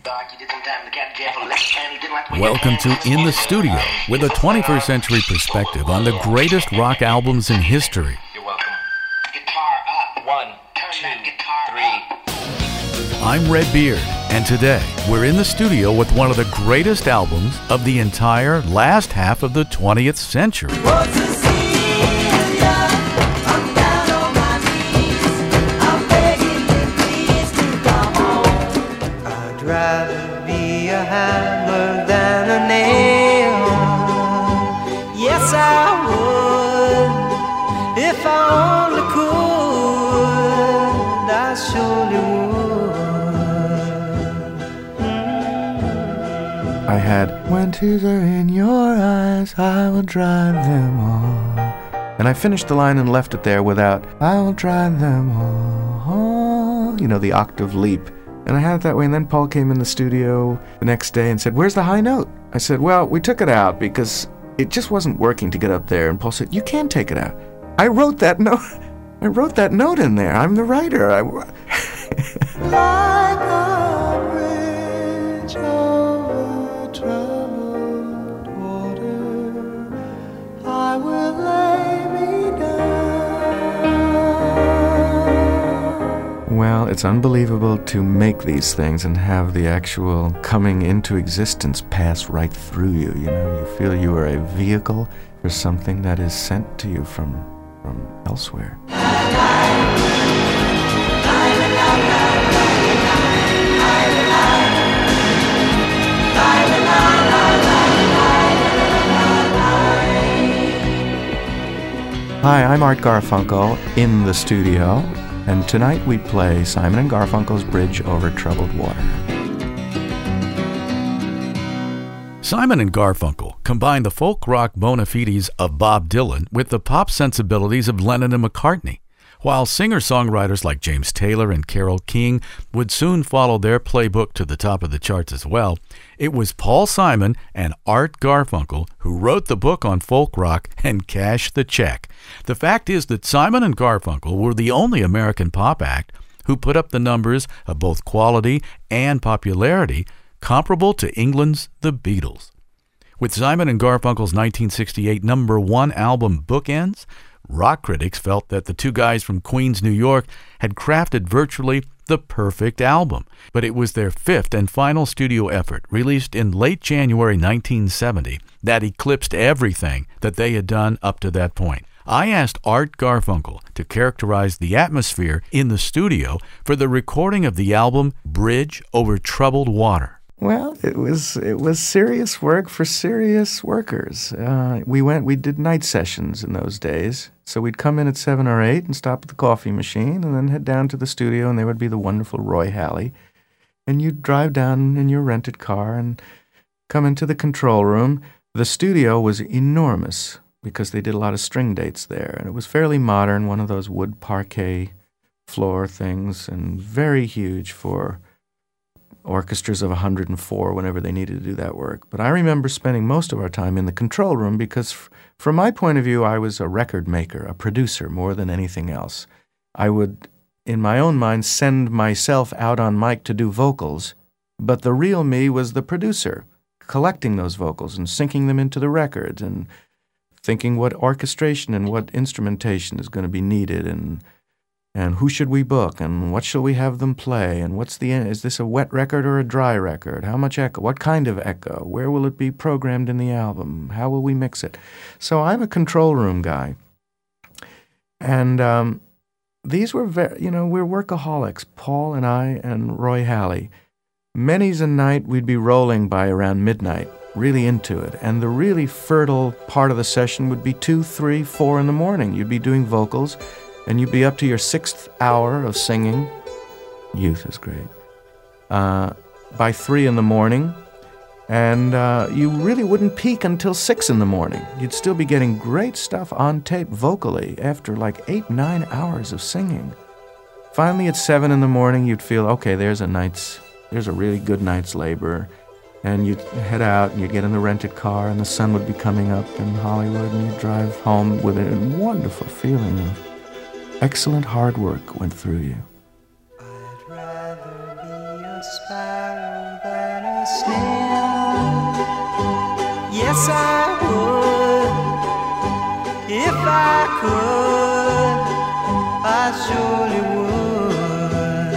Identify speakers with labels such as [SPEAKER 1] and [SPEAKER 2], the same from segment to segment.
[SPEAKER 1] Welcome to In the Studio, with a 21st century perspective on the greatest rock albums in history.
[SPEAKER 2] You're welcome. Guitar up. 1, 2, 3.
[SPEAKER 1] I'm Red Beard, and today we're in the studio with one of the greatest albums of the entire last half of the 20th century.
[SPEAKER 3] Rather be a hammer than a nail. Yes, I would. If I only could, I surely would.
[SPEAKER 4] I had, when tears are in your eyes, I will dry them all. And I finished the line and left it there without, I will dry them all. You know, the octave leap. And I had it that way, and then Paul came in the studio the next day and said, "Where's the high note?" I said, "Well, we took it out because it just wasn't working to get up there." And Paul said, "You can take it out." I wrote that note. I wrote that note in there. I'm the writer. Like a bridge over troubled water, I will lay me down. Well, it's unbelievable to make these things and have the actual coming into existence pass right through you. You know, you feel you are a vehicle for something that is sent to you from elsewhere. Hi, I'm Art Garfunkel in the studio. And tonight we play Simon & Garfunkel's Bridge Over Troubled Water.
[SPEAKER 1] Simon & Garfunkel combined the folk rock bona fides of Bob Dylan with the pop sensibilities of Lennon and McCartney. While singer-songwriters like James Taylor and Carole King would soon follow their playbook to the top of the charts as well, it was Paul Simon and Art Garfunkel who wrote the book on folk rock and cashed the check. The fact is that Simon and Garfunkel were the only American pop act who put up the numbers of both quality and popularity comparable to England's The Beatles. With Simon and Garfunkel's 1968 #1 album Bookends, rock critics felt that the two guys from Queens, New York had crafted virtually the perfect album, but it was their fifth and final studio effort, released in late January 1970, that eclipsed everything that they had done up to that point. I asked Art Garfunkel to characterize the atmosphere in the studio for the recording of the album Bridge Over Troubled Water.
[SPEAKER 4] Well, it was serious work for serious workers. We did night sessions in those days. So we'd come in at 7 or 8 and stop at the coffee machine and then head down to the studio, and there would be the wonderful Roy Halley. And you'd drive down in your rented car and come into the control room. The studio was enormous because they did a lot of string dates there. And it was fairly modern, one of those wood parquet floor things, and very huge for orchestras of 104 whenever they needed to do that work. But I remember spending most of our time in the control room because from my point of view, I was a record maker, a producer more than anything else. I would, in my own mind, send myself out on mic to do vocals, but the real me was the producer, collecting those vocals and syncing them into the records and thinking what orchestration and what instrumentation is going to be needed and who should we book, and what shall we have them play, and is this a wet record or a dry record? How much echo? What kind of echo? Where will it be programmed in the album? How will we mix it? So I'm a control room guy. And these were we're workaholics, Paul and I and Roy Halley. Many's a night we'd be rolling by around midnight, really into it. And the really fertile part of the session would be 2, 3, 4 in the morning. You'd be doing vocals, and you'd be up to your 6th hour of singing. Youth is great. By 3 in the morning. And you really wouldn't peak until 6 in the morning. You'd still be getting great stuff on tape vocally after like 8, 9 hours of singing. Finally, at 7 in the morning, you'd feel, okay, there's a really good night's labor. And you'd head out and you'd get in the rented car and the sun would be coming up in Hollywood and you'd drive home with a wonderful feeling of excellent hard work went through you.
[SPEAKER 3] I'd rather be a sparrow than Yes, I would. If I could, I surely would.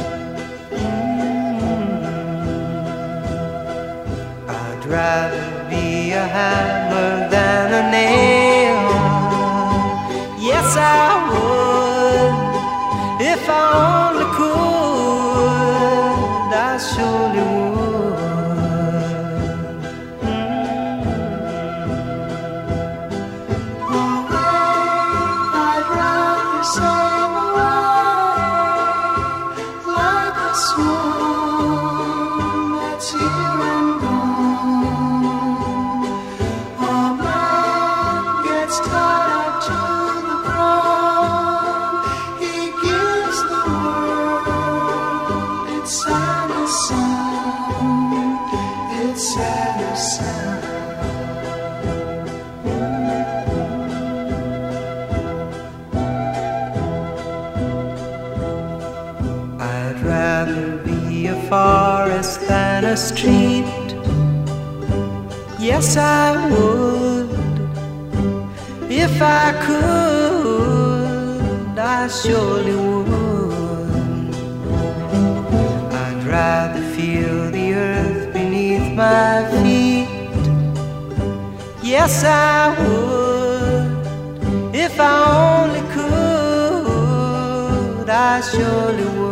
[SPEAKER 3] I'd rather be a hammer than a nail. Yes, I would. If I only could, I surely would. Forest than a street. Yes, I would. If I could, I surely would. I'd rather feel the earth beneath my feet. Yes, I would. If I only could, I surely would.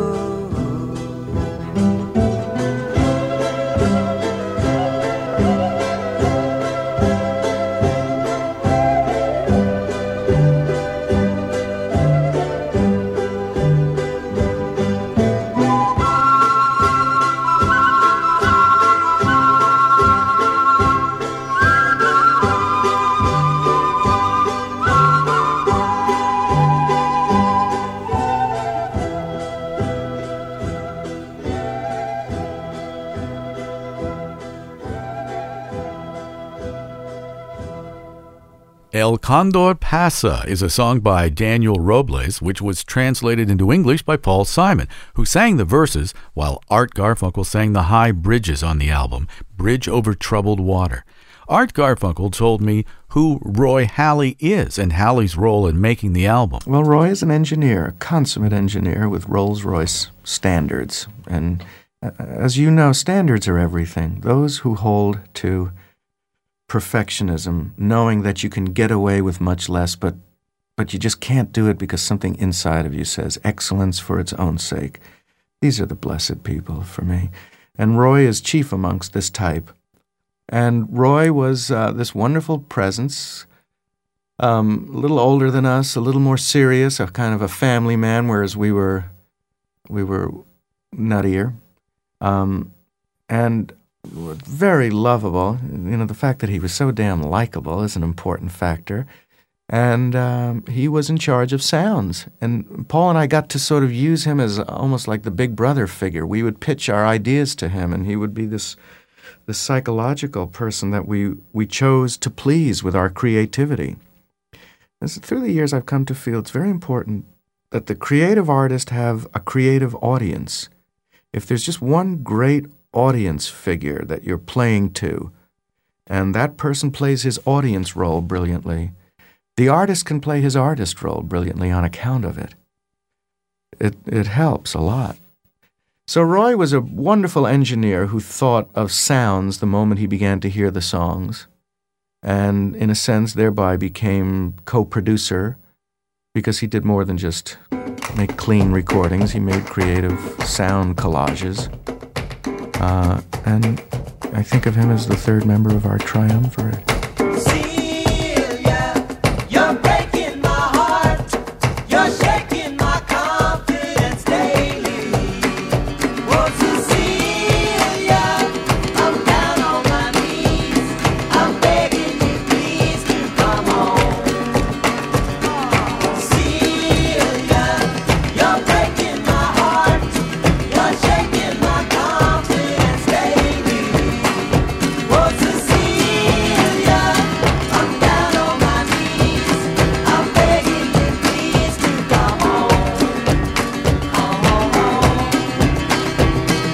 [SPEAKER 1] El Condor Pasa is a song by Daniel Robles, which was translated into English by Paul Simon, who sang the verses while Art Garfunkel sang the high bridges on the album, Bridge Over Troubled Water. Art Garfunkel told me who Roy Halley is and Halley's role in making the album.
[SPEAKER 4] Well, Roy is an engineer, a consummate engineer with Rolls-Royce standards. And as you know, standards are everything. Those who hold to perfectionism, knowing that you can get away with much less, but you just can't do it because something inside of you says excellence for its own sake. These are the blessed people for me. And Roy is chief amongst this type. And Roy was this wonderful presence, a little older than us, a little more serious, a kind of a family man, whereas we were nuttier. And very lovable. You know, the fact that he was so damn likable is an important factor. And he was in charge of sounds. And Paul and I got to sort of use him as almost like the big brother figure. We would pitch our ideas to him, and he would be this psychological person that we chose to please with our creativity. And so through the years, I've come to feel it's very important that the creative artist have a creative audience. If there's just one great audience figure that you're playing to, and that person plays his audience role brilliantly, the artist can play his artist role brilliantly on account of it. It helps a lot. So Roy was a wonderful engineer who thought of sounds the moment he began to hear the songs, and in a sense thereby became co-producer, because he did more than just make clean recordings. He made creative sound collages. And I think of him as the third member of our triumvirate.
[SPEAKER 3] Celia, you're breaking my heart. You're shaking my confidence daily. Oh, Cecilia, I'm down on my knees. I'm begging you, please, to come home. Celia, you're breaking my heart. You're shaking my confidence daily. Oh, Cecilia, I'm down on my knees. I'm begging you, please, to come home. Come home.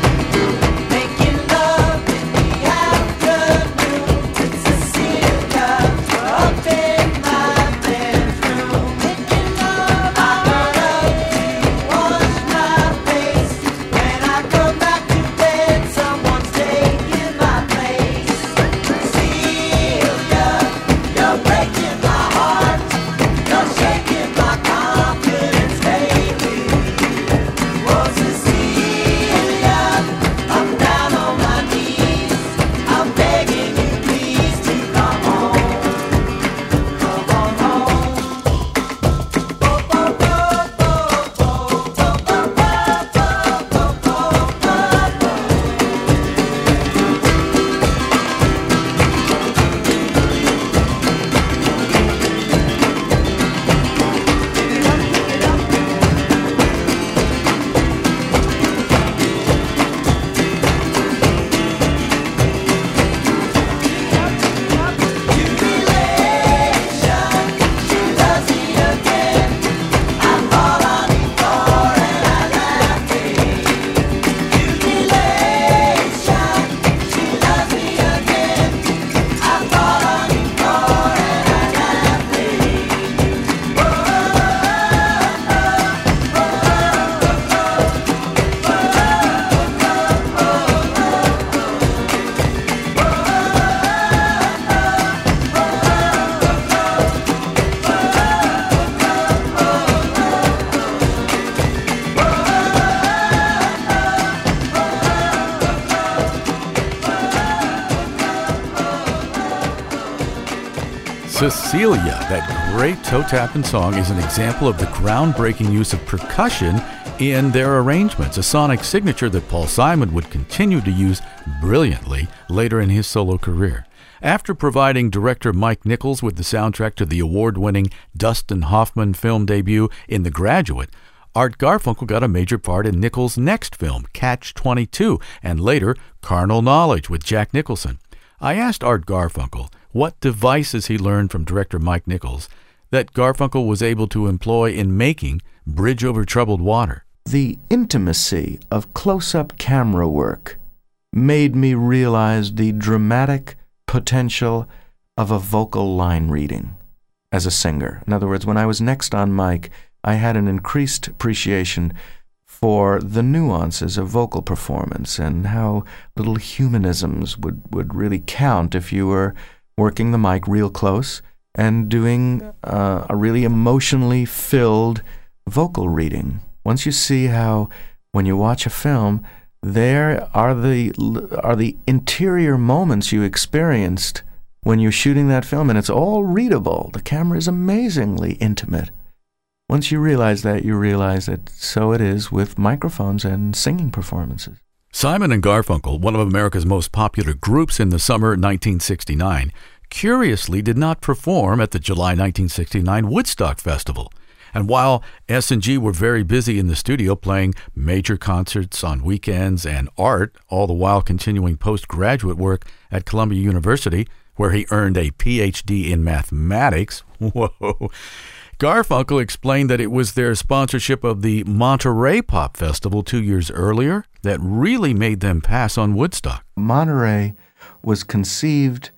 [SPEAKER 1] Cecilia, that great toe-tapping song, is an example of the groundbreaking use of percussion in their arrangements, a sonic signature that Paul Simon would continue to use brilliantly later in his solo career. After providing director Mike Nichols with the soundtrack to the award-winning Dustin Hoffman film debut in The Graduate, Art Garfunkel got a major part in Nichols' next film, Catch-22, and later Carnal Knowledge with Jack Nicholson. I asked Art Garfunkel what devices he learned from director Mike Nichols that Garfunkel was able to employ in making Bridge Over Troubled Water.
[SPEAKER 4] The intimacy of close-up camera work made me realize the dramatic potential of a vocal line reading as a singer. In other words, when I was next on mic, I had an increased appreciation for the nuances of vocal performance and how little humanisms would really count if you were working the mic real close and doing a really emotionally filled vocal reading. Once you see how, when you watch a film, there are the interior moments you experienced when you're shooting that film, and it's all readable. The camera is amazingly intimate. Once you realize that, you realize that so it is with microphones and singing performances.
[SPEAKER 1] Simon and Garfunkel, one of America's most popular groups in the summer 1969, curiously did not perform at the July 1969 Woodstock Festival. And while S&G were very busy in the studio playing major concerts on weekends and Art, all the while continuing postgraduate work at Columbia University, where he earned a PhD in mathematics, whoa, Garfunkel explained that it was their sponsorship of the Monterey Pop Festival 2 years earlier that really made them pass on Woodstock.
[SPEAKER 4] Monterey was conceived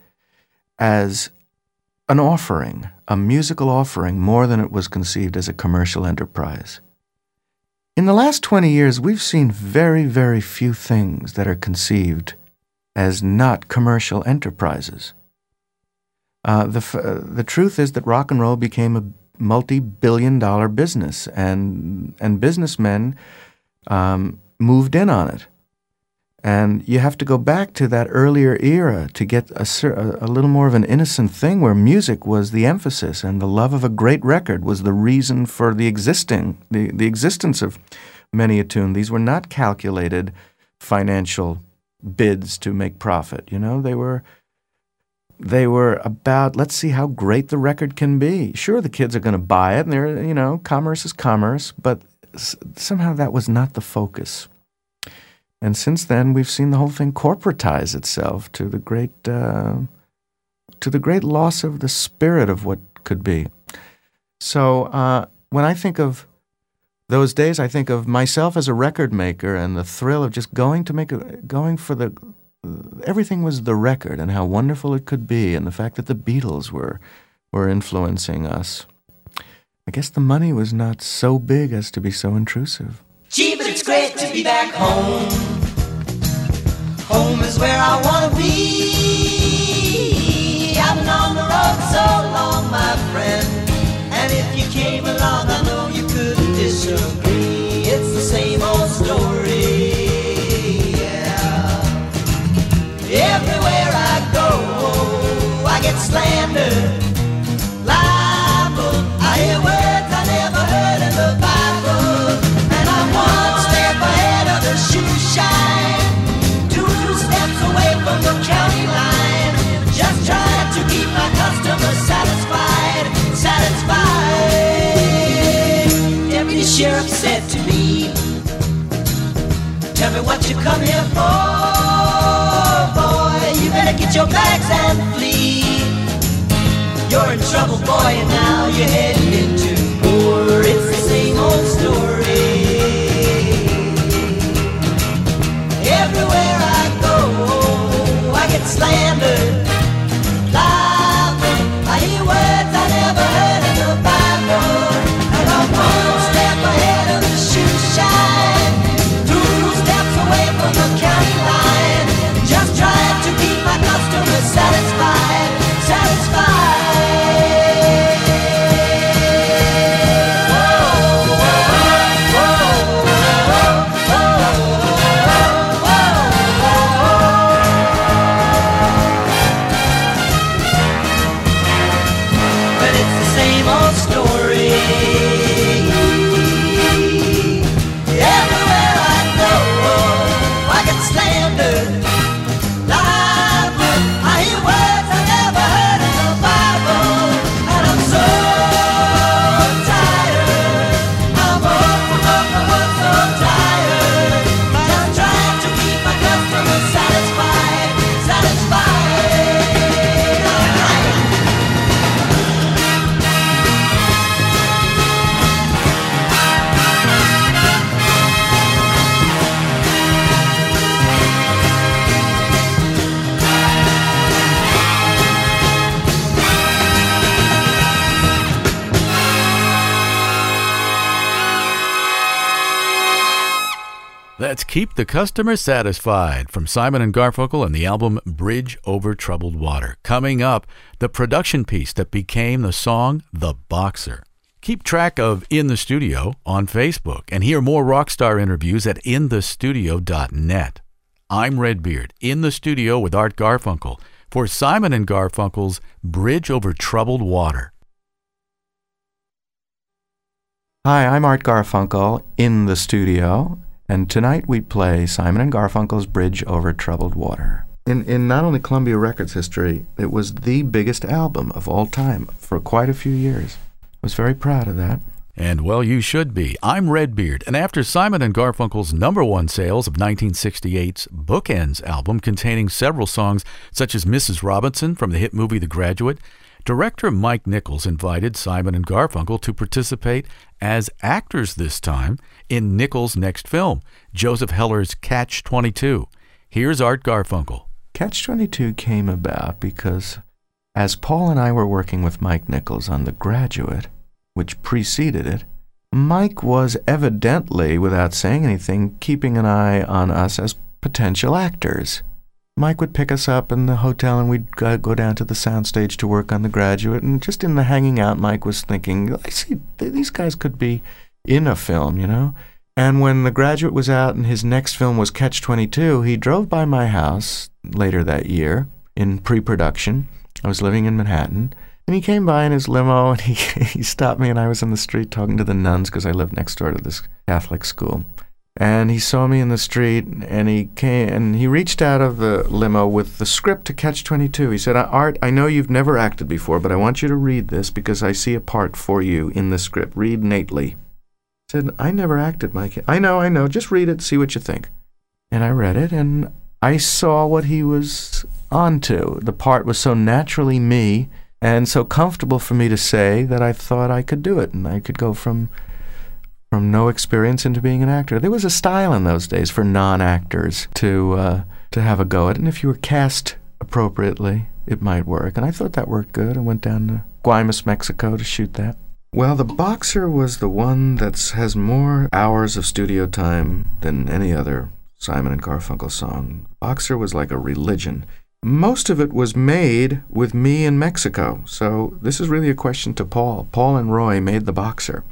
[SPEAKER 4] as an offering, a musical offering, more than it was conceived as a commercial enterprise. In the last 20 years, we've seen very, very few things that are conceived as not commercial enterprises. The truth is that rock and roll became a multi-billion-dollar business, and businessmen moved in on it. And you have to go back to that earlier era to get a little more of an innocent thing where music was the emphasis and the love of a great record was the reason for the existence of many a tune. These were not calculated financial bids to make profit. You know, they were about, let's see how great the record can be. Sure, the kids are going to buy it, and commerce is commerce, but somehow that was not the focus. And since then, we've seen the whole thing corporatize itself to the great loss of the spirit of what could be. So when I think of those days, I think of myself as a record maker and the thrill of just going for the. Everything was the record and how wonderful it could be, and the fact that the Beatles were influencing us. I guess the money was not so big as to be so intrusive.
[SPEAKER 3] Gee, but it's great to be back home. Home is where I want to be. I've been on the road so long, my friend. And if you came along, I know you couldn't disagree. It's the same old story. Everywhere I go, I get slandered, libeled. I hear words I never heard in the Bible. And I'm one step ahead of the shoe shine, 2 steps away from the county line, just trying to keep my customers satisfied. Deputy Sheriff said to me, tell me what you come here for. You better get your bags and flee. You're in trouble, boy, and now you're heading into war. It's the same old story. Everywhere I go, I get slandered, libeled. I hear words I never heard in the Bible. And I'm one step ahead of the shoe shine, 2 steps away from the county line, just trying to keep my customers satisfied.
[SPEAKER 1] Let's keep the customer satisfied from Simon & Garfunkel and the album Bridge Over Troubled Water. Coming up, the production piece that became the song The Boxer. Keep track of In the Studio on Facebook and hear more Rockstar interviews at inthestudio.net. I'm Redbeard, in the studio with Art Garfunkel for Simon & Garfunkel's Bridge Over Troubled Water.
[SPEAKER 4] Hi, I'm Art Garfunkel, in the studio, and tonight we play Simon & Garfunkel's Bridge Over Troubled Water. In not only Columbia Records history, it was the biggest album of all time for quite a few years. I was very proud of that.
[SPEAKER 1] And well, you should be. I'm Redbeard, and after Simon & Garfunkel's #1 sales of 1968's Bookends album containing several songs such as Mrs. Robinson from the hit movie The Graduate, director Mike Nichols invited Simon & Garfunkel to participate as actors this time in Nichols' next film, Joseph Heller's Catch-22. Here's Art Garfunkel.
[SPEAKER 4] Catch-22 came about because as Paul and I were working with Mike Nichols on The Graduate, which preceded it, Mike was evidently, without saying anything, keeping an eye on us as potential actors. Mike would pick us up in the hotel and we'd go down to the soundstage to work on The Graduate, and just in the hanging out, Mike was thinking, I see, these guys could be in a film, you know? And when The Graduate was out and his next film was Catch-22, he drove by my house later that year in pre-production. I was living in Manhattan, and he came by in his limo, and he stopped me, and I was in the street talking to the nuns because I lived next door to this Catholic school. And he saw me in the street, and he came, and he reached out of the limo with the script to Catch-22. He said, Art, I know you've never acted before, but I want you to read this because I see a part for you in the script. Read Nately. I said, I never acted, Mike. I know. Just read it, see what you think. And I read it, and I saw what he was onto. The part was so naturally me and so comfortable for me to say that I thought I could do it, and I could go from no experience into being an actor. There was a style in those days for non-actors to have a go at it, and if you were cast appropriately, it might work. And I thought that worked good. I went down to Guaymas, Mexico to shoot that. Well, The Boxer was the one that has more hours of studio time than any other Simon & Garfunkel song. The Boxer was like a religion. Most of it was made with me in Mexico, so this is really a question to Paul. Paul and Roy made The Boxer.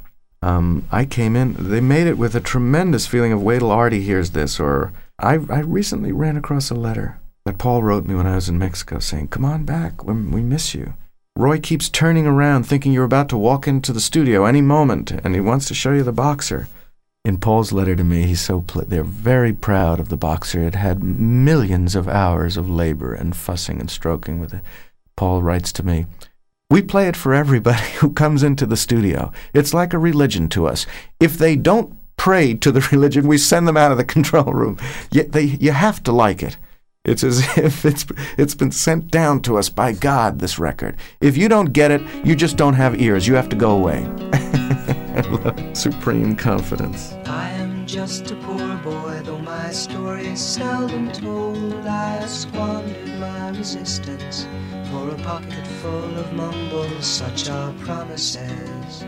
[SPEAKER 4] I came in, they made it with a tremendous feeling of wait till Artie hears this, or I recently ran across a letter that Paul wrote me when I was in Mexico saying, come on back, we miss you. Roy keeps turning around thinking you're about to walk into the studio any moment, and he wants to show you The Boxer. In Paul's letter to me, they're very proud of The Boxer. It had millions of hours of labor and fussing and stroking with it. Paul writes to me, we play it for everybody who comes into the studio. It's like a religion to us. If they don't pray to the religion, we send them out of the control room. You have to like it. It's as if it's been sent down to us by God, this record. If you don't get it, you just don't have ears. You have to go away. I love supreme confidence.
[SPEAKER 3] I am just a poor boy, though my story is seldom told. I have squandered my resistance for a pocket full of mumbles, such are promises.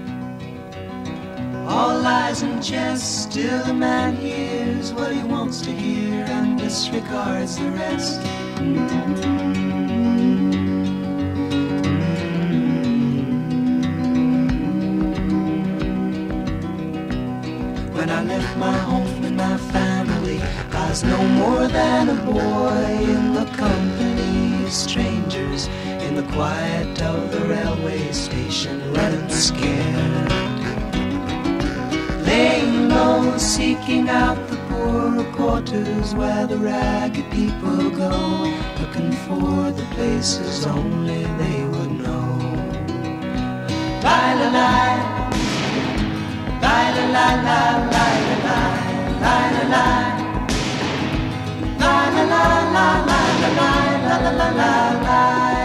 [SPEAKER 3] All lies and jest, still the man hears what he wants to hear and disregards the rest. When I left my home and my family, I was no more than a boy in the company of strangers, in the quiet of the railway station, running scared. Laying low, seeking out the poorer quarters where the ragged people go, looking for the places only they would know. Lie-la-lie, lie-la-lie, lie-la-lie, lie-la-lie, lie-la-lie, lie-la-lie, lie-la-lie.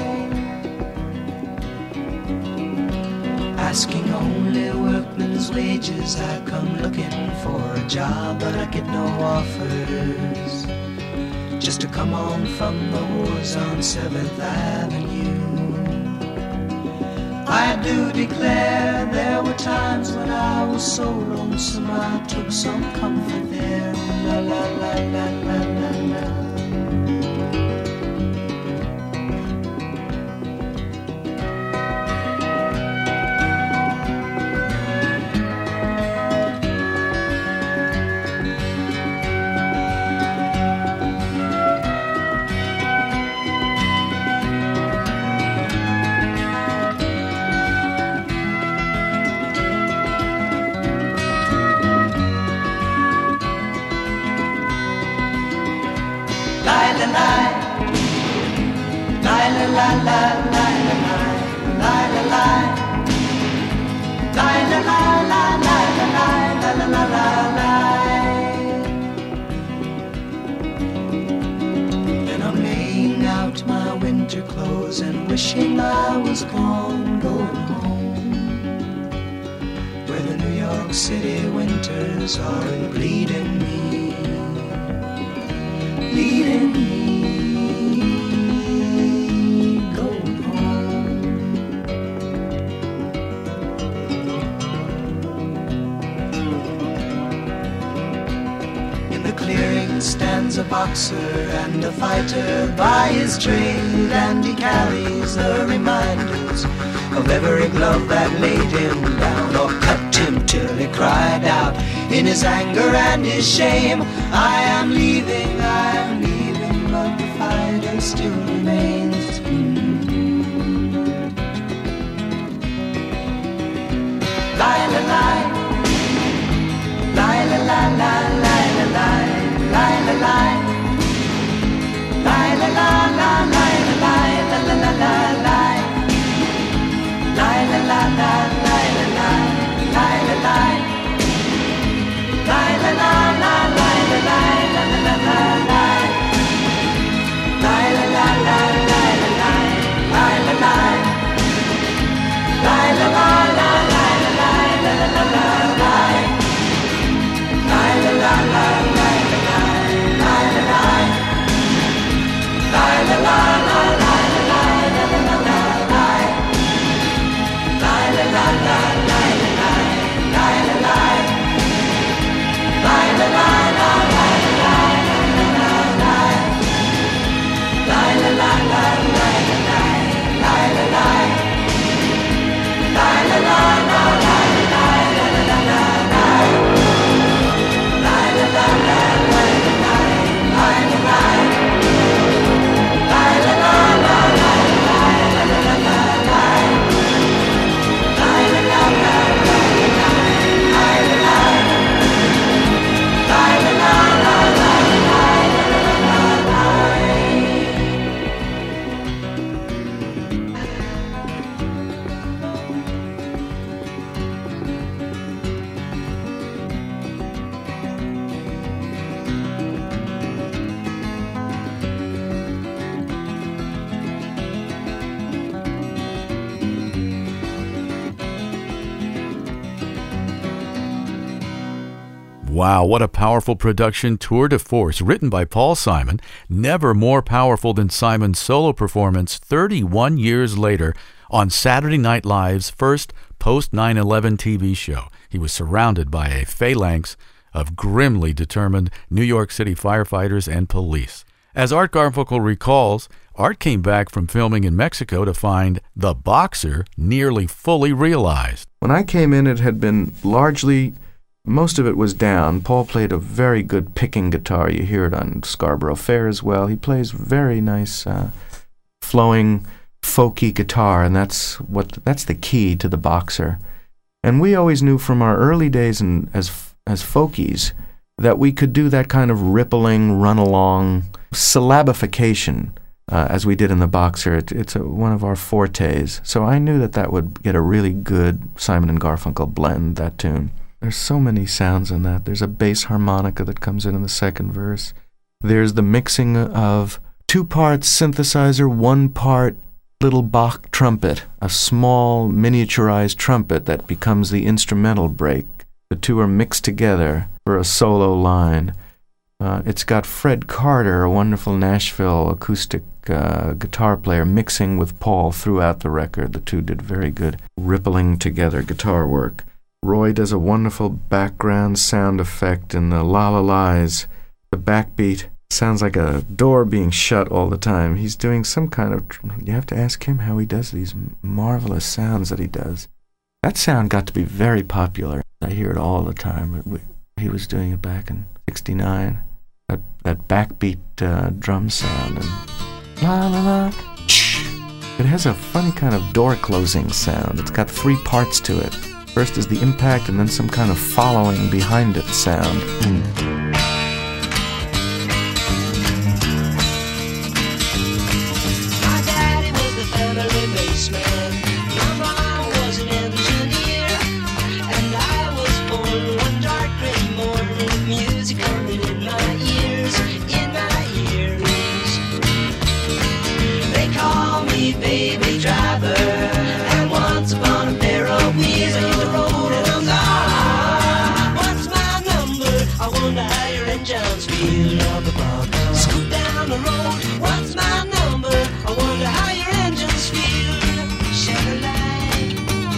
[SPEAKER 3] Asking only workmen's wages, I come looking for a job, but I get no offers. Just to come on from the wars on 7th Avenue. I do declare there were times when I was so lonesome I took some comfort there. La la la la la la la. And wishing I was gone, going home, where the New York City winters are bleeding me, going home. In the clearing stands a boxer and a fighter by his trade, and he carries the reminders of every glove that laid him down or cut him till he cried out in his anger and his shame, I am leaving, but the fighter still remains. Lie, la, lie. Lie, la, la, la, lie, la, lie. Lie, la, lie. Lie, la, la, la, lie, la, lie, la, la, la, la, lie. Lie, la, la, la, lie, la, lie, lie, la, lie. Lie, la, la, la, lie, la, lie, la, la, la, la, lie. Lie, la, la, la, lie, la, lie, lie, la, lie. Lie, la, la, la, lie, la, lie, la, la, la, la, lie. Lie, la, la, la, lie, la, lie, lie, la, lie. Lie, la, la, la, lie, la, lie, la, la, la, la, lie. Lie, la, la, la, lie, la, lie, lie, la, lie. Lie, la, la, la, lie, la, lie, la, la, la, lie. Lie, la, la, la, lie, la, lie, lie, la, lie. Lie, la, la, la, lie, la, lie, la, la, la, la, lie. Lie, la, la, la, lie, la, lie, lie, la, lie. Lie, la, la, la, lie, la, lie, la, la, la, la, lie. Lie, la, la, la, lie, la, lie, lie, la, lie. Lie, la, la, la, lie, la, lie, la, la, la, la, lie.
[SPEAKER 1] Wow, what a powerful production, tour de force, written by Paul Simon, never more powerful than Simon's solo performance 31 years later on Saturday Night Live's first post-9/11 TV show. He was surrounded by a phalanx of grimly determined New York City firefighters and police. As Art Garfunkel recalls, Art came back from filming in Mexico to find The Boxer nearly fully realized.
[SPEAKER 4] When I came in, it had been largely, most of it was down. Paul played a very good picking guitar. You hear it on Scarborough Fair as well. He plays very nice, flowing, folky guitar, and that's the key to The Boxer. And we always knew from our early days as folkies that we could do that kind of rippling, run-along syllabification as we did in The Boxer. It's one of our fortes. So I knew that would get a really good Simon and Garfunkel blend, that tune. There's so many sounds in that. There's a bass harmonica that comes in the second verse. There's the mixing of 2 parts synthesizer, 1 part little Bach trumpet, a small miniaturized trumpet that becomes the instrumental break. The two are mixed together for a solo line. It's got Fred Carter, a wonderful Nashville acoustic guitar player, mixing with Paul throughout the record. The two did very good rippling together guitar work. Roy does a wonderful background sound effect in the la-la-las. The backbeat sounds like a door being shut all the time. He's doing some kind of... You have to ask him how he does these marvelous sounds that he does. That sound got to be very popular. I hear it all the time. He was doing it back in 69. That backbeat drum sound and la-la-la. It has a funny kind of door closing sound. It's got three parts to it. First is the impact and then some kind of following behind it sound.
[SPEAKER 3] My daddy was the family baseman. My mom was an engineer. And I was born one dark gray morning with music coming in my ears, in my ears. They call me baby driver. And once upon a pair of wheels I hit the road and I'm gone. What's my number? I wonder how your engines feel. Scoot down the road. What's my number? I wonder how your engines feel. Shed a light.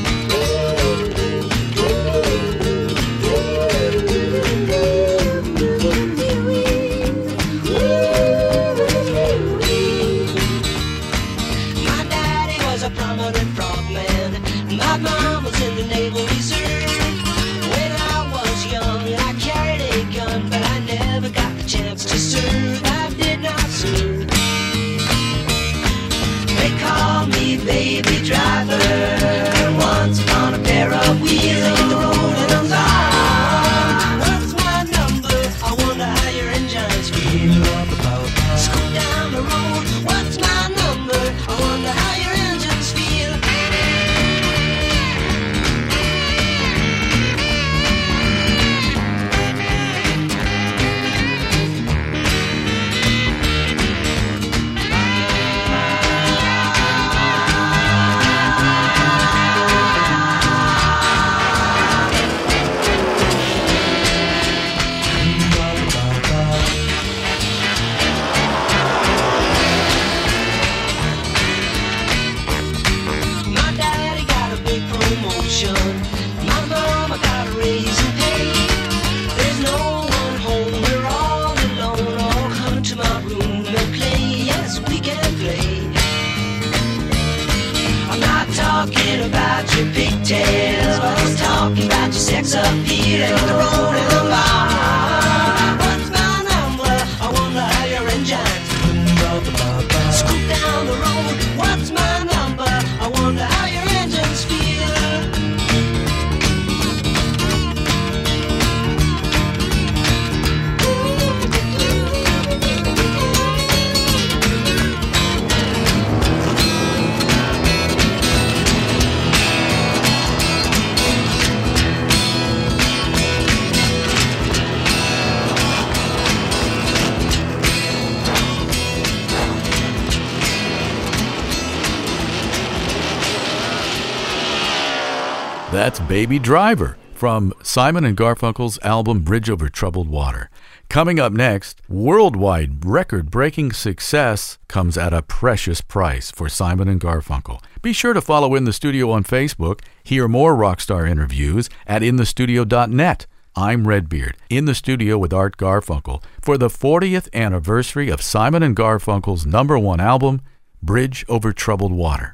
[SPEAKER 3] My daddy was a prominent frogman. My mom was in the Naval Reserve. When I was young, I carried a gun, but I never got the chance to serve. I did not serve. They call me baby driver. And once upon a pair of wheels, I hit the road and I'm gone. What's my number? I wonder how your engines feel. Scoot down the road. What's my number? I wonder how your engines feel. My daddy got a big promotion. My mama got a raise in pay. There's no one home, we're all alone. All come to my room and play. Yes, we can play. I'm not talking about your pigtails, but I'm talking about your sex appeal. And the road and the bar. What's my number? I wonder how your engines scoot down the road. What's my number? I wonder how your engines feel.
[SPEAKER 1] That's Baby Driver from Simon & Garfunkel's album Bridge Over Troubled Water. Coming up next, worldwide record-breaking success comes at a precious price for Simon & Garfunkel. Be sure to follow In the Studio on Facebook. Hear more Rockstar interviews at inthestudio.net. I'm Redbeard, in the studio with Art Garfunkel for the 40th anniversary of Simon & Garfunkel's #1 album, Bridge Over Troubled Water.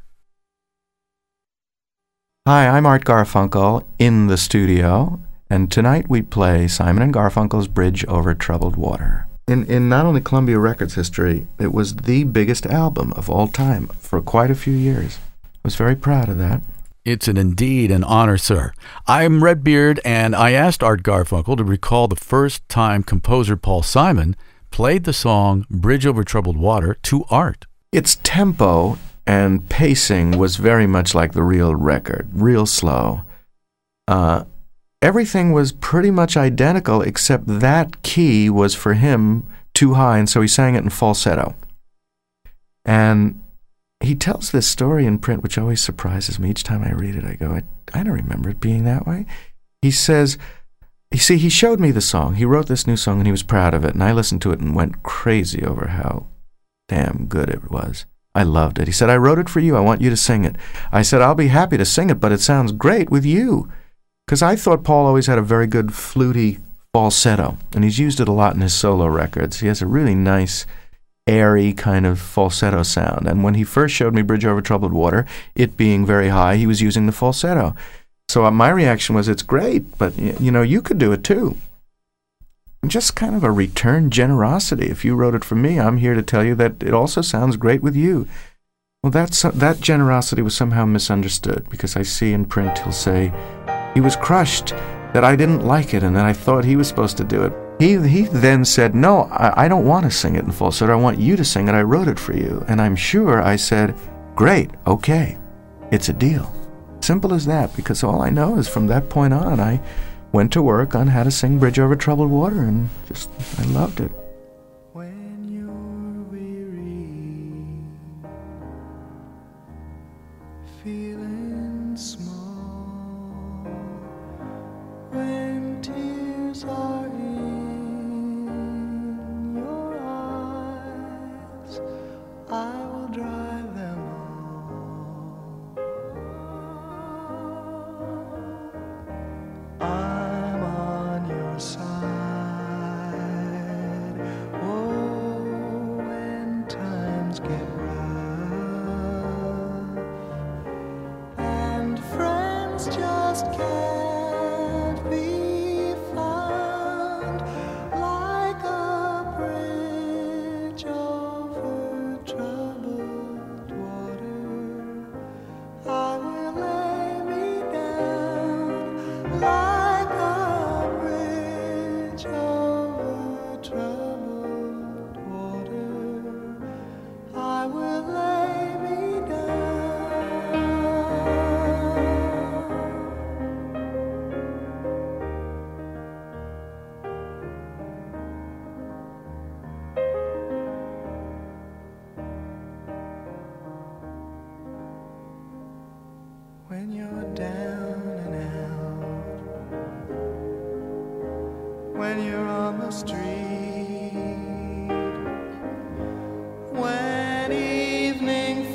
[SPEAKER 4] Hi, I'm Art Garfunkel in the studio, and tonight we play Simon & Garfunkel's Bridge Over Troubled Water. In not only Columbia Records history, it was the biggest album of all time for quite a few years. I was very proud of that.
[SPEAKER 1] It's indeed an honor, sir. I'm Redbeard, and I asked Art Garfunkel to recall the first time composer Paul Simon played the song Bridge Over Troubled Water to Art.
[SPEAKER 4] Its tempo and pacing was very much like the real record, real slow. Everything was pretty much identical, except that key was for him too high, and so he sang it in falsetto. And he tells this story in print, which always surprises me. Each time I read it, I go, I don't remember it being that way. He says, You see, he showed me the song. He wrote this new song and he was proud of it. And I listened to it and went crazy over how damn good it was. I loved it. He said, I wrote it for you. I want you to sing it. I said, I'll be happy to sing it, but it sounds great with you. Because I thought Paul always had a very good fluty falsetto. And he's used it a lot in his solo records. He has a really nice, airy kind of falsetto sound. And when he first showed me Bridge Over Troubled Water, it being very high, he was using the falsetto. So my reaction was, it's great, but, you know, you could do it too. Just kind of a return generosity. If you wrote it for me, I'm here to tell you that it also sounds great with you. Well, that generosity was somehow misunderstood, because I see in print he'll say, he was crushed that I didn't like it and that I thought he was supposed to do it. He then said, no, I don't want to sing it in falsetto. I want you to sing it. I wrote it for you. And I'm sure I said, great, okay, it's a deal. Simple as that, because all I know is from that point on, I went to work on how to sing Bridge Over Troubled Water, and I loved it.
[SPEAKER 3] When you're weary, feeling small, when tears are in your eyes, I will dry them all. I'm on your side. Oh, when times get rough and friends just can't be found, like a bridge over troubled water, I will lay me down. Like a bridge over troubled water, I will lay me down. When you're down and out, when you're on the street, when evening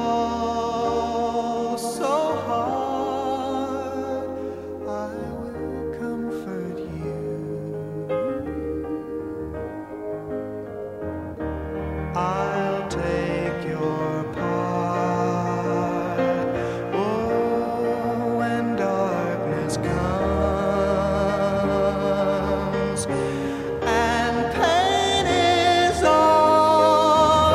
[SPEAKER 3] falls so hard, I will comfort you. I'll take your part. Oh, when darkness comes and pain is all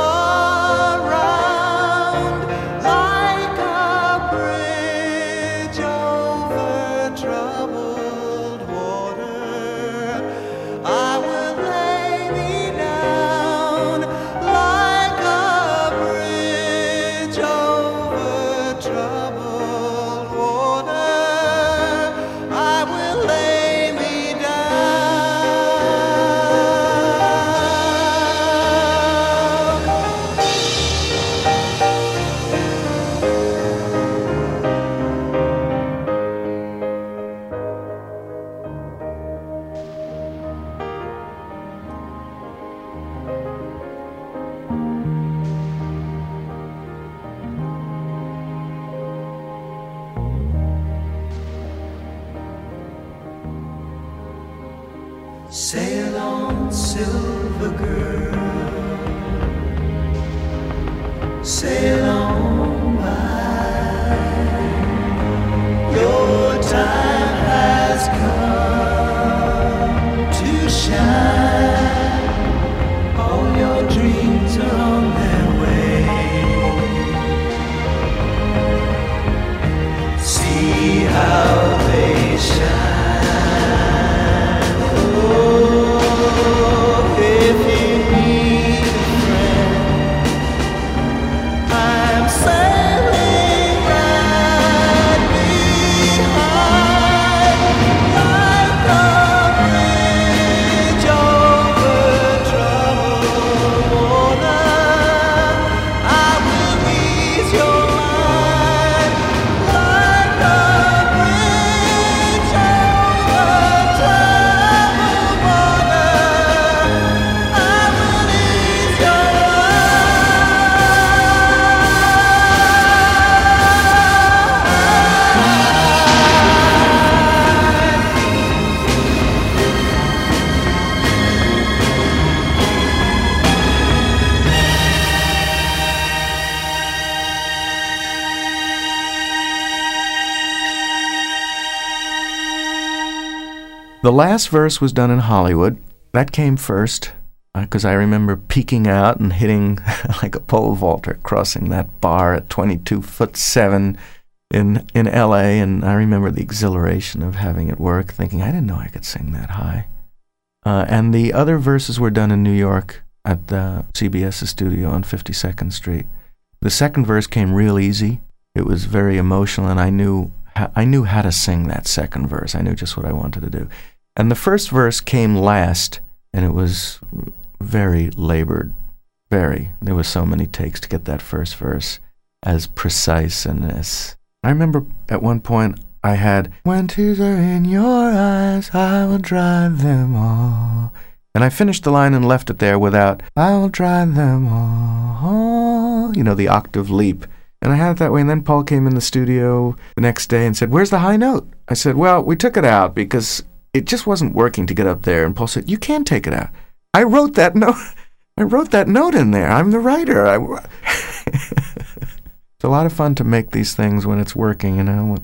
[SPEAKER 3] around, like a bridge over troubled water, I will lay me down. Like a bridge over troubled water, I will lay me Sail on, silver girl, sail on by. Your time has come to shine. All your dreams are on their way. See how they shine. If you need a friend, I'm sailing right behind, like a bridge over troubled water.
[SPEAKER 4] The last verse was done in Hollywood. That came first, because I remember peeking out and hitting like a pole vaulter, crossing that bar at 22'7" in L.A., and I remember the exhilaration of having it work, thinking, I didn't know I could sing that high. And the other verses were done in New York at the CBS's studio on 52nd Street. The second verse came real easy. It was very emotional, and I knew how to sing that second verse. I knew just what I wanted to do. And the first verse came last, and it was very labored, there were so many takes to get that first verse as precise and as... I remember at one point I had, when tears are in your eyes, I will dry them all. And I finished the line and left it there without, I will dry them all, the octave leap. And I had it that way, and then Paul came in the studio the next day and said, where's the high note? I said, well, we took it out because it just wasn't working to get up there. And Paul said, you can take it out. I wrote that note in there. I'm the writer. It's a lot of fun to make these things when it's working,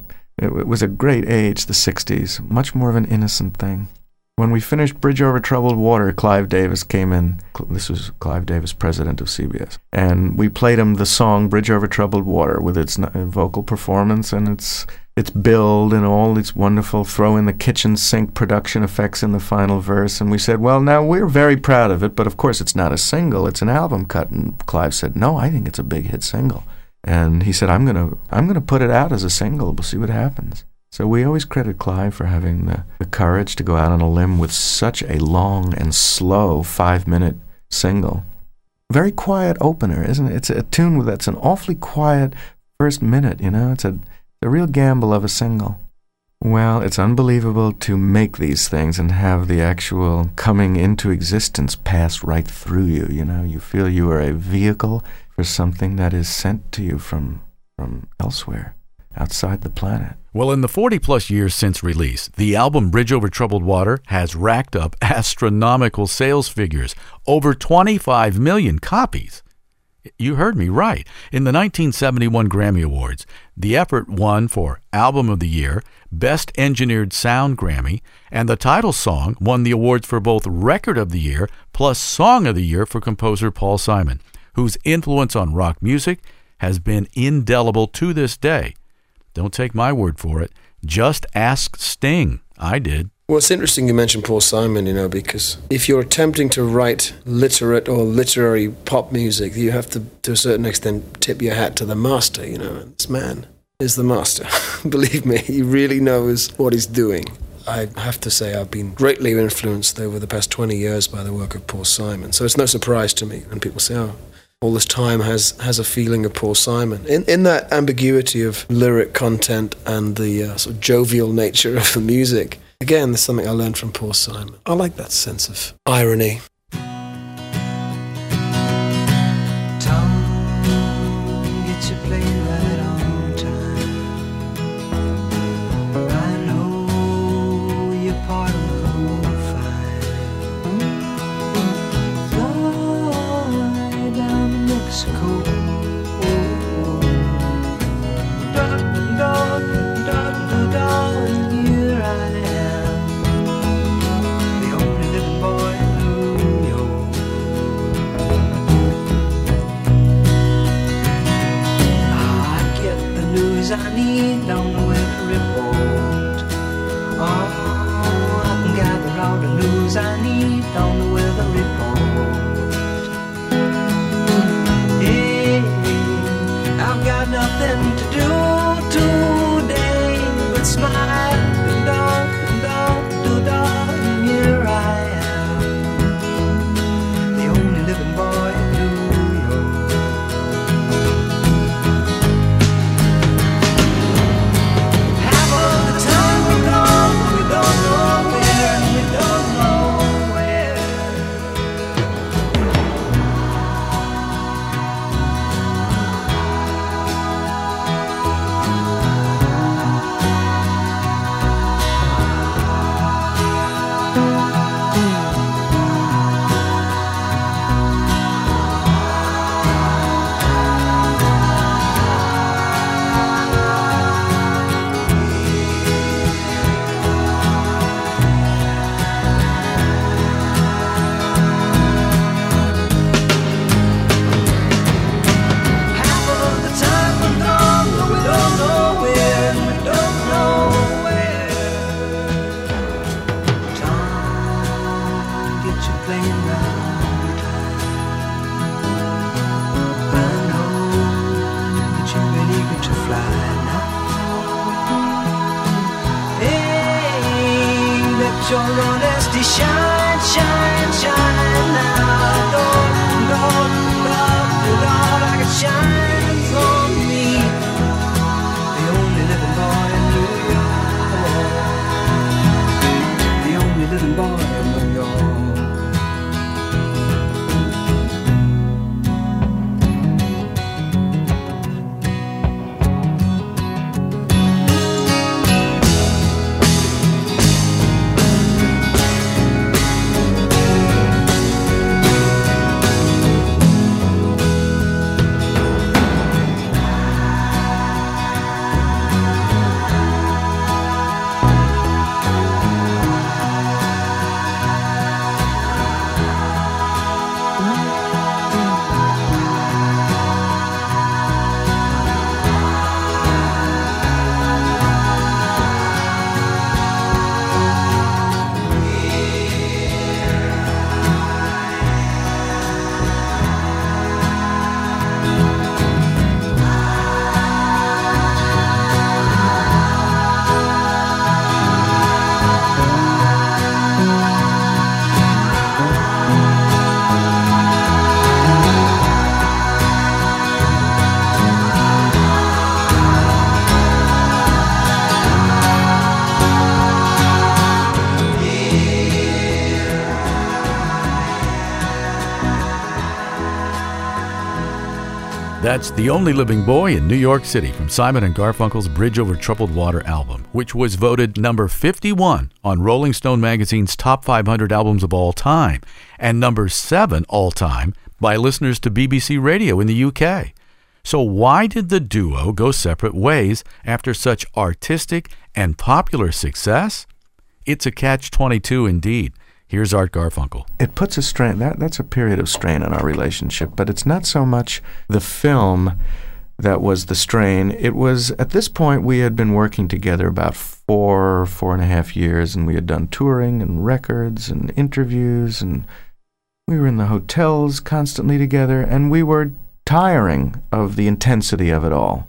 [SPEAKER 4] It was a great age, the 60s, much more of an innocent thing. When we finished Bridge Over Troubled Water, Clive Davis came in. This was Clive Davis, president of CBS. And we played him the song Bridge Over Troubled Water with its vocal performance and its build and all its wonderful throw in the kitchen sink production effects in the final verse. And we said, well, now we're very proud of it, but of course it's not a single, it's an album cut. And Clive said, no, I think it's a big hit single. And he said, I'm gonna put it out as a single. We'll see what happens. So we always credit Clive for having the courage to go out on a limb with such a long and slow 5-minute single. Very quiet opener, isn't it? It's a tune that's an awfully quiet first minute, It's a real gamble of a single. Well, it's unbelievable to make these things and have the actual coming into existence pass right through you, You feel you are a vehicle for something that is sent to you from elsewhere, outside the planet.
[SPEAKER 1] Well, in the 40-plus years since release, the album Bridge Over Troubled Water has racked up astronomical sales figures, over 25 million copies. You heard me right. In the 1971 Grammy Awards, the effort won for Album of the Year, Best Engineered Sound Grammy, and the title song won the awards for both Record of the Year plus Song of the Year for composer Paul Simon, whose influence on rock music has been indelible to this day. Don't take my word for it. Just ask Sting. I did.
[SPEAKER 5] Well, it's interesting you mentioned Paul Simon, because if you're attempting to write literate or literary pop music, you have to a certain extent, tip your hat to the master, This man is the master. Believe me, he really knows what he's doing. I have to say I've been greatly influenced over the past 20 years by the work of Paul Simon. So it's no surprise to me when people say, all this time has a feeling of Paul Simon. In that ambiguity of lyric content and the sort of jovial nature of the music, again, there's something I learned from Paul Simon. I like that sense of irony.
[SPEAKER 3] I need on the weather report. Oh, I can gather all the news I need on the weather report. Hey, I've got nothing to do today but smile and and here I am, the only living boy in New York. your honesty shine, shine, shine now. Lord, Lord, Lord, Lord, like it shines on me. The only living boy in New York. The only living boy in New York.
[SPEAKER 1] That's The Only Living Boy in New York City from Simon & Garfunkel's Bridge Over Troubled Water album, which was voted number 51 on Rolling Stone magazine's Top 500 Albums of All Time and number 7 all-time by listeners to BBC Radio in the UK. So why did the duo go separate ways after such artistic and popular success? It's a catch-22 indeed. Here's Art Garfunkel.
[SPEAKER 4] It puts a strain, that's a period of strain in our relationship, but it's not so much the film that was the strain. It was, at this point, we had been working together about 4.5 years, and we had done touring and records and interviews, and we were in the hotels constantly together, and we were tiring of the intensity of it all.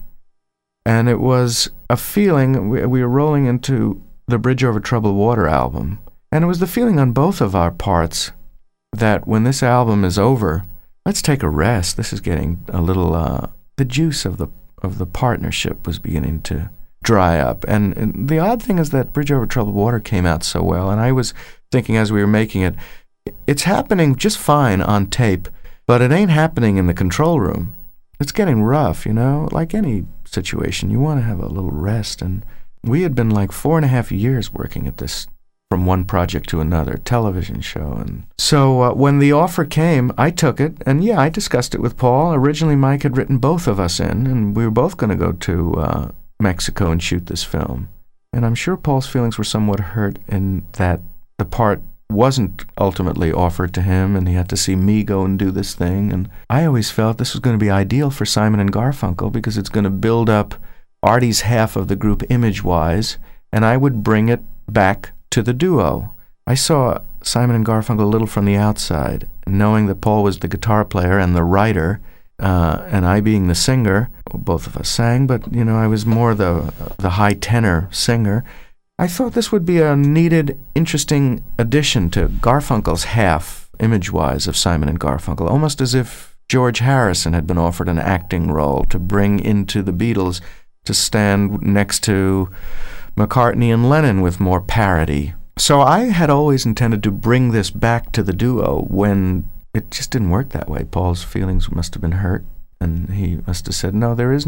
[SPEAKER 4] And it was a feeling, we were rolling into the Bridge Over Troubled Water album, and it was the feeling on both of our parts that when this album is over, let's take a rest. This is getting a little, the juice of the partnership was beginning to dry up. And the odd thing is that Bridge Over Troubled Water came out so well, and I was thinking as we were making it, it's happening just fine on tape, but it ain't happening in the control room. It's getting rough, you know, like any situation. You want to have a little rest, and we had been like 4.5 years working at this from one project to another, television show. And so when the offer came, I took it, and I discussed it with Paul. Originally, Mike had written both of us in, and we were both going to go to Mexico and shoot this film. And I'm sure Paul's feelings were somewhat hurt in that the part wasn't ultimately offered to him, and he had to see me go and do this thing. And I always felt this was going to be ideal for Simon & Garfunkel because it's going to build up Artie's half of the group image-wise, and I would bring it back to the duo. I saw Simon & Garfunkel a little from the outside, knowing that Paul was the guitar player and the writer, and I being the singer. Both of us sang, but I was more the high tenor singer. I thought this would be a needed, interesting addition to Garfunkel's half, image-wise, of Simon & Garfunkel, almost as if George Harrison had been offered an acting role to bring into the Beatles to stand next to McCartney and Lennon with more parody. So I had always intended to bring this back to the duo when it just didn't work that way. Paul's feelings must have been hurt, and he must have said, no, there is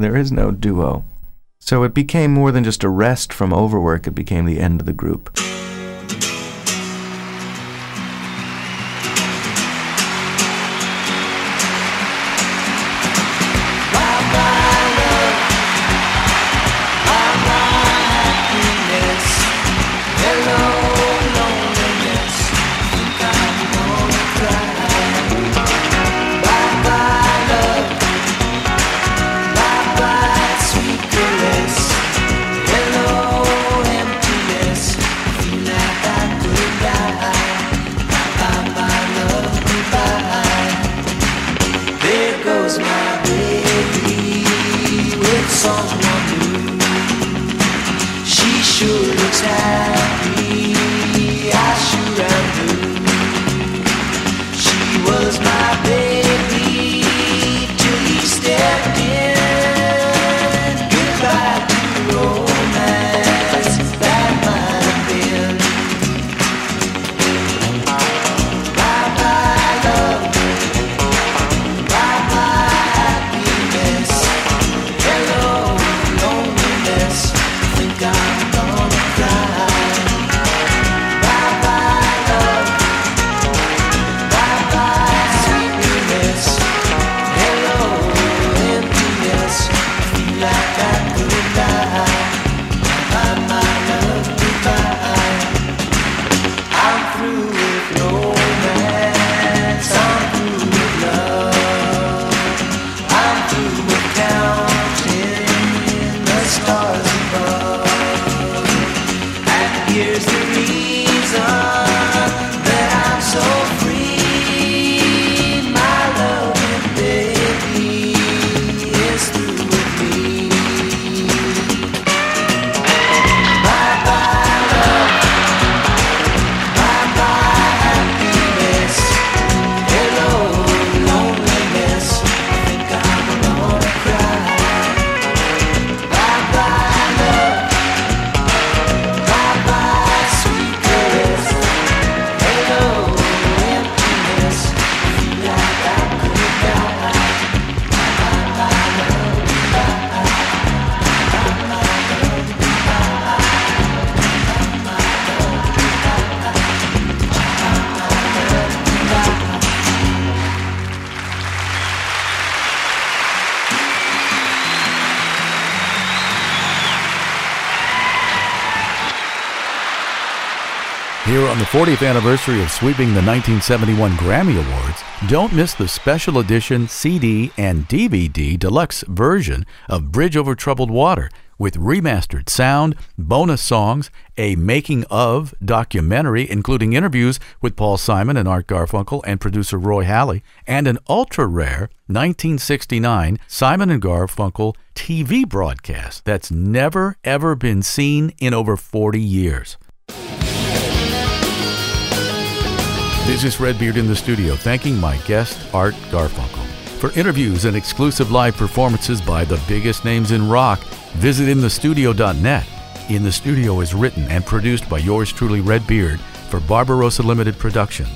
[SPEAKER 4] no duo. So it became more than just a rest from overwork. It became the end of the group.
[SPEAKER 3] Feel
[SPEAKER 1] Here on the 40th anniversary of sweeping the 1971 Grammy Awards, don't miss the special edition CD and DVD deluxe version of Bridge Over Troubled Water with remastered sound, bonus songs, a making-of documentary including interviews with Paul Simon and Art Garfunkel and producer Roy Halley, and an ultra-rare 1969 Simon and Garfunkel TV broadcast that's never, ever been seen in over 40 years. This is Redbeard in the studio, thanking my guest, Art Garfunkel. For interviews and exclusive live performances by the biggest names in rock, visit inthestudio.net. In the Studio is written and produced by yours truly, Redbeard, for Barbarossa Limited Productions.